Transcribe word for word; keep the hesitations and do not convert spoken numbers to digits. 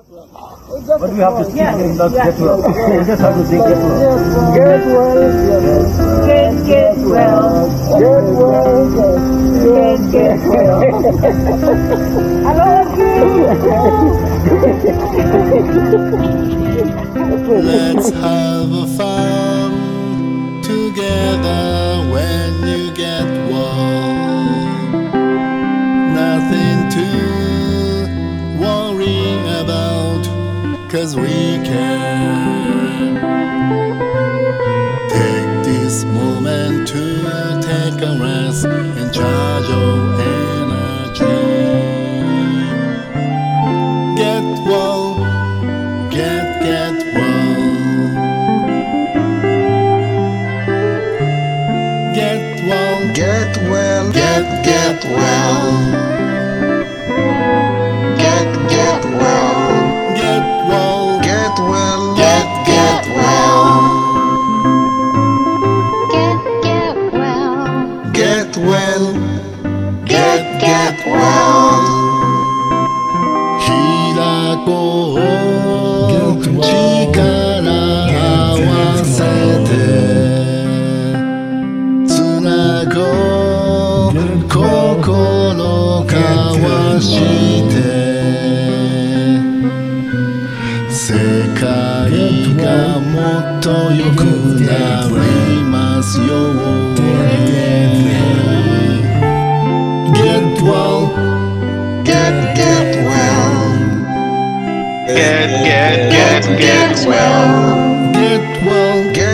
But we have to speak in the get well. You just have to say get well. Get well, get, get well, get well, get, get well. I love you. Let's have a fun together when you get well. Nothing to worry about, 'cause we can take this moment to take a rest and charge of energy. Get well, get, get well. Get well, Get well, get, get well. get, get well, Get well, get well, get, get well. Get, get well. get well, Get, get well. 開こう力合わせてつなごう心交わして世界がもっと良くなりますように Get well, get, get well, Get, get, get, get well. get well, get